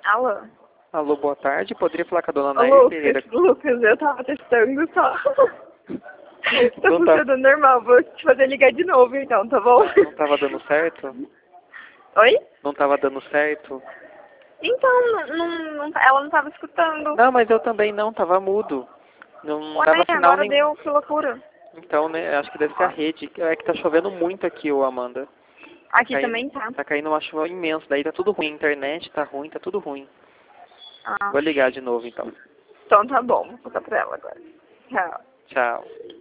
Alô? Alô, boa tarde. Poderia falar com a dona Ô, Nair Pereira? Lucas, eu tava testando só. Tá Não tá, funcionando normal. Vou te fazer ligar de novo então, tá bom? não tava dando certo? Oi? Não tava dando certo? Então, ela não tava escutando. Não, mas eu também não, tava mudo. Não Ué, dava sinal agora nenhum. deu, que loucura. Então, né, acho que deve ser a rede. É que tá chovendo muito aqui, ô Amanda. Aqui também tá. Tá caindo uma chuva imensa, daí tá tudo ruim. A internet tá ruim, tá tudo ruim. Ah, Vou ligar de novo, então. então tá bom, vou contar pra ela agora. Tchau. Tchau.